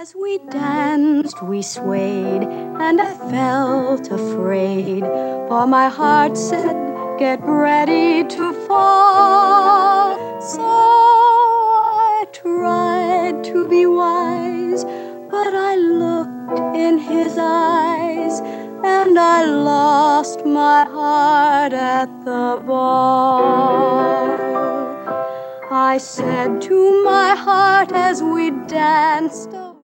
As we danced, we swayed, and I felt afraid, for my heart said, get ready to fall. So I tried to be wise, but I looked in his eyes, and I lost my heart at the ball. I said to my heart as we danced,